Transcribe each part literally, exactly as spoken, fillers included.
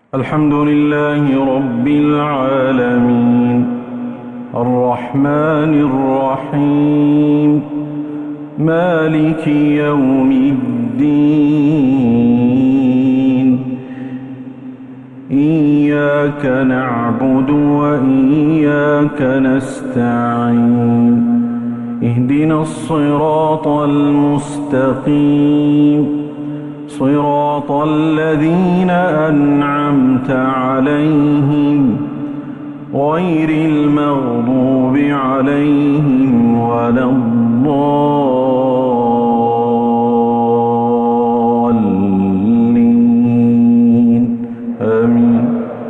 الحمد لله رب العالمين الرحمن الرحيم مالك يوم الدين إياك نعبد وإياك نستعين اهدنا الصراط المستقيم صراط الذين أنعمت عليهم غير المغضوب عليهم ولا الضالين آمين.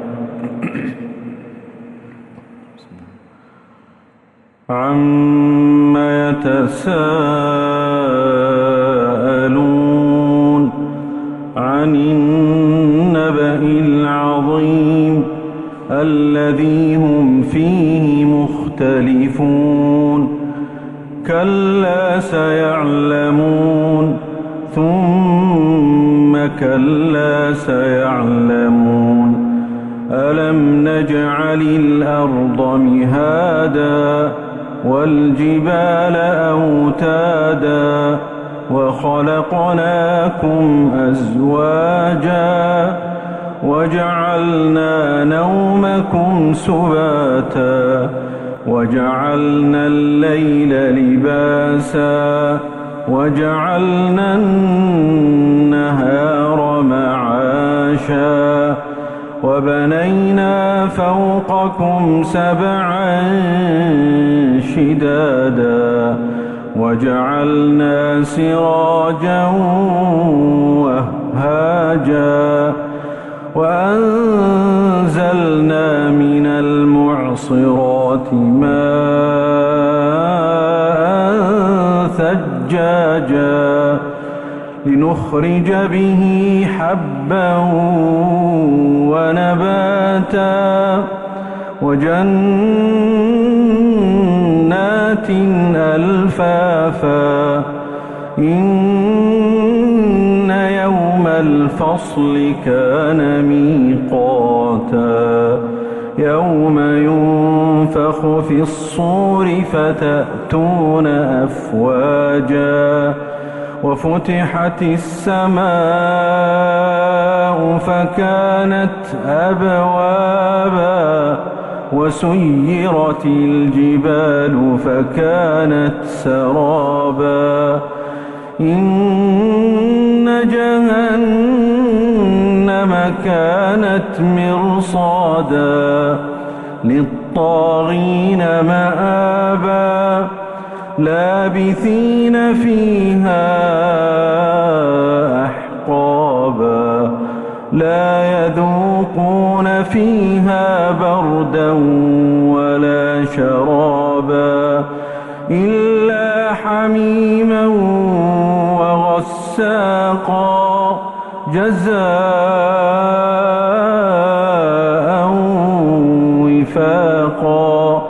عما يتساءلون عن النبأ العظيم الذي هم فيه مختلفون كلا سيعلمون ثم كلا سيعلمون ألم نجعل الأرض مهادا والجبال أوتادا وخلقناكم أزواجا وجعلنا نومكم سباتا وجعلنا الليل لباسا وجعلنا النهار معاشا وبنينا فوقكم سبعا شدادا وجعلنا سراجا وهاجا وأنزلنا من المعصرات ماء ثجاجا لنخرج به حبا ونباتا وجنات ألفافا إن يوم الفصل كان ميقاتا يوم ينفخ في الصور فتأتون أفواجا وفتحت السماء فكانت أبوابا وسيرت الجبال فكانت سرابا إن جهنم كانت مرصادا للطاغين مآبا لابثين فيها أحقابا لا يذوقون فيها بردا ولا شرابا إلا حميما وغساقا جزاء وفاقا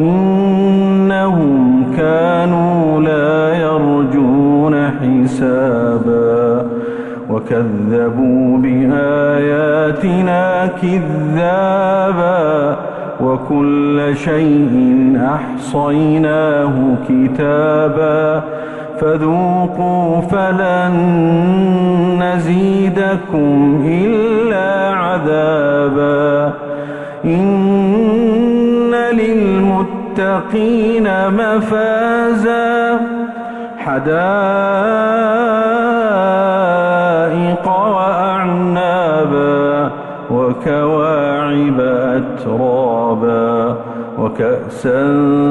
إنهم كانوا لا يرجون حسابا وكذبوا بآياتنا كذابا وكل شيء أحصيناه كتابا فذوقوا فلن نزيدكم إلا عذابا إن للمتقين مفازا حدائق وأعنابا وكواعب أترابا وكأسا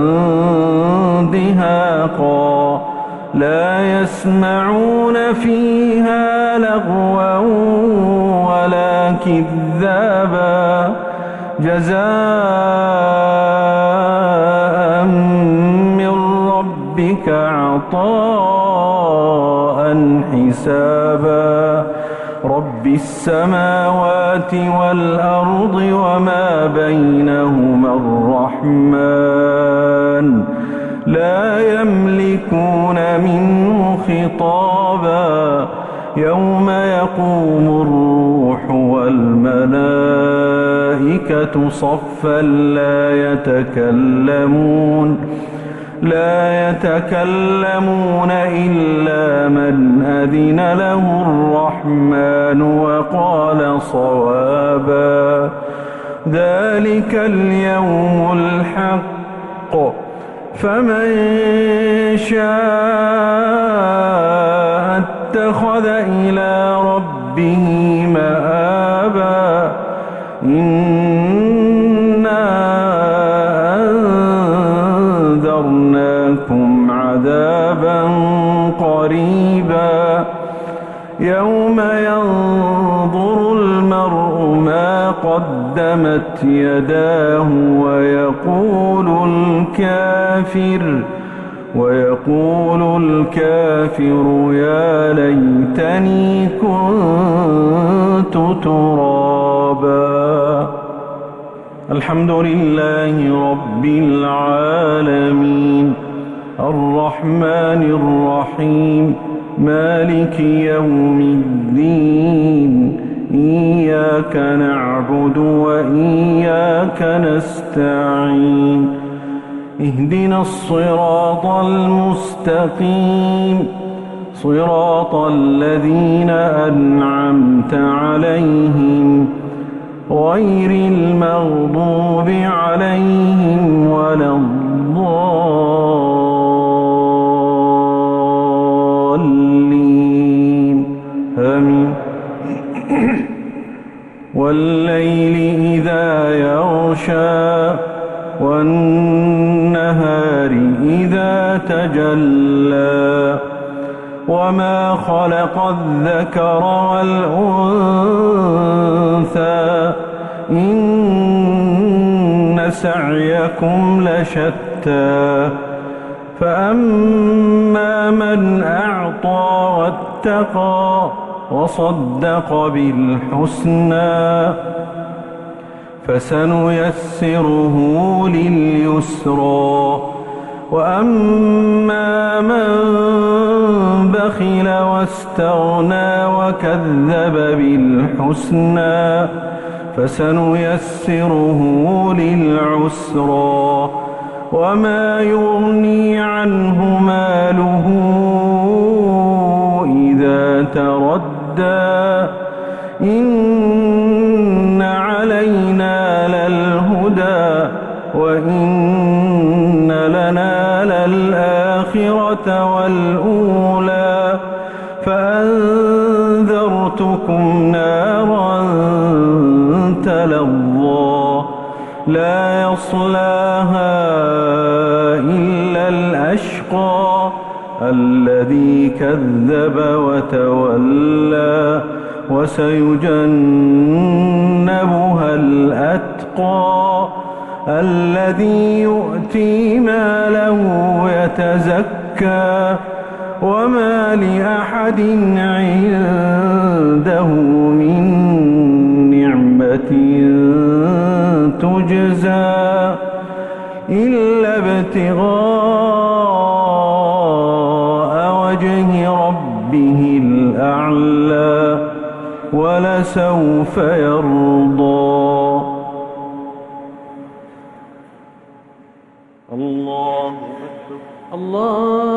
دهاقا لا يسمعون فيها لغوا ولا كذابا جزاء من ربك عطاء حسابا رب السماوات والأرض وما بينهما الرحمن لا يملكون منه خطابا يوم يقوم الروح والملائكة الملائكة صفا لا يتكلمون لا يتكلمون إلا من أذن له الرحمن وقال صوابا ذلك اليوم الحق فمن شاء اتخذ إلى ربه مآبا إنا أنذرناكم عذابا قريبا يوم ينظر المرء ما قدمت يداه ويقول الكافر ويقول الكافر يا ليتني كنت ترابا. الحمد لله رب العالمين الرحمن الرحيم مالك يوم الدين إياك نعبد وإياك نستعين اهدنا الصراط المستقيم صراط الذين أنعمت عليهم غير المغضوب عليهم ولا الضالين آمين. والليل إذا يغشى والنهار إذا تجلى وما خلق الذكر والأنثى إن سعيكم لشتى فأما من أعطى واتقى وصدق بالحسنى فسنيسره لليسرى وأما من بخل واستغنى وكذب بالحسنى فسنيسره للعسرى وما يغني عنه ماله إذا تردى إن علينا للهدى وإن لنا للآخرة والأولى فأنذرتكم نارا تلظى لا يصلاها إلا الأشقى الذي كذب وتولى وسيجنبها الأتقى الذي يؤتي ماله يتزكى وما لأحد عنده من نعمة تجزى إلا ابتغاء وجه ربه الأعلى ولسوف يرضى. الله أكبر. الله